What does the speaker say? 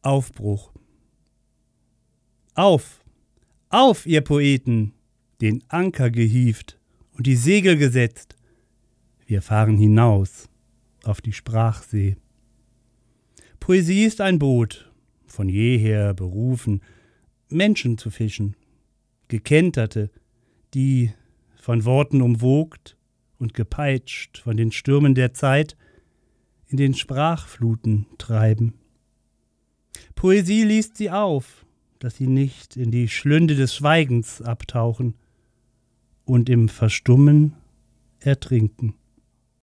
Aufbruch. Auf, auf, ihr Poeten, den Anker gehievt und die Segel gesetzt. Wir fahren hinaus auf die Sprachsee. Poesie ist ein Boot, von jeher berufen, Menschen zu fischen, Gekenterte, die von Worten umwogt und gepeitscht von den Stürmen der Zeit in den Sprachfluten treiben. Poesie liest sie auf, dass sie nicht in die Schlünde des Schweigens abtauchen und im Verstummen ertrinken.